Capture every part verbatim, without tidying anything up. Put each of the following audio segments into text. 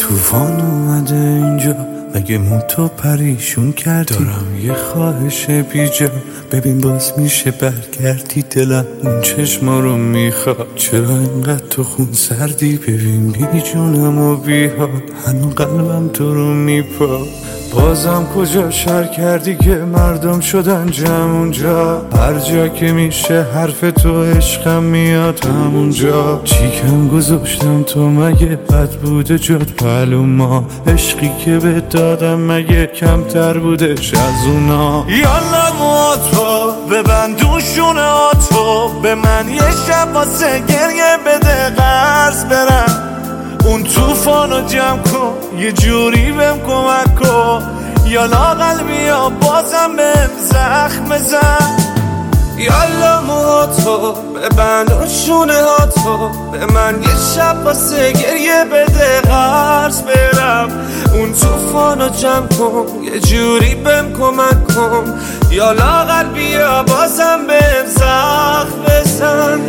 طوفان اومده اینجا، مگه موتو پریشون کردی؟ دارم یه خواهش بیجا، ببین باز میشه برگردی. دلم اون چشما رو میخواد، چرا اینقدر تو خون سردی؟ ببین بی جونم و بی حال، هنو قلبم تو رو میپا. بازم کجا شر کردی که مردم شدن جمع اونجا؟ هر جا که میشه حرف تو عشقم میاد همونجا. چیکم گذاشتم تو مگه بد بوده جات پلو ما؟ عشقی که به دادم مگه کمتر بودش از اونا؟ یالا موتو ببند دوشونه آتو، به من یه شب واسه گریه بده قرض برم. اون توفانو جمع کن یه جوری بهم کمک کن، یالا قلبی یا بازم بهم زخم بزن. یالا موهاتو ببند و شونه هاتو، به من یه شب واسه گریه بده قرض برم. اون توفانو جمع کن یه جوری بهم کمک کن، یالا قلبی یا بازم بهم زخم بزن.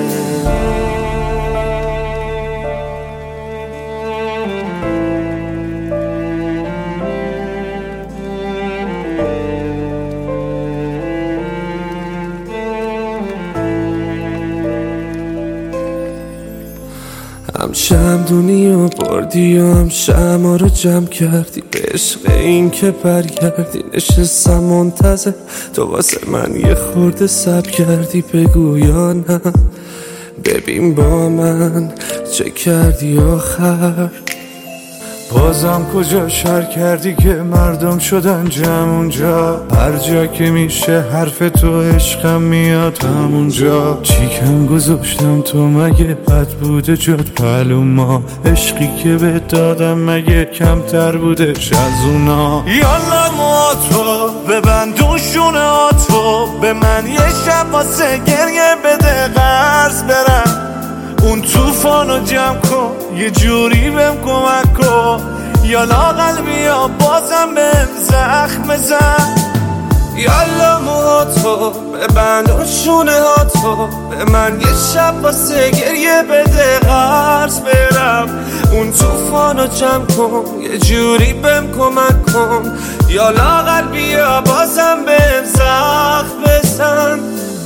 هم شمدونی و بردی و هم شما رو جمع کردی، به عشق این که برگردی نشستم منتظر تو واسه من یه خورده سب کردی. بگو یا نه، ببین با من چه کردی آخر؟ بازم کجا شر کردی که مردم شدن جمع اونجا؟ هر جا که میشه حرف تو عشقم میاد همونجا. چیکم گذاشتم تو مگه بد بوده جات پلو ما؟ عشقی که به دادم مگه کمتر بودش از اونا؟ یالا موتو ببند دوشونه آتو، به من یه شب واسه گریه بده قرض برم. اون توفانو جمع کن یه جوری بهم کمک کن، یالا قلبی یا بازم بهم زخم بزن. یالا موهاتو ببند و شونه هاتو، به من یه شب واسه گریه بده قرض برم. اون توفانو جمع کن یه جوری بهم کمک کن، یالا قلبی یا بازم بهم زخم بزن.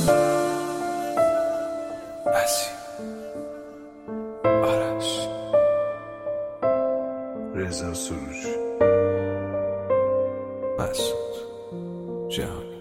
آرش رضا سروش مسعود جهانی.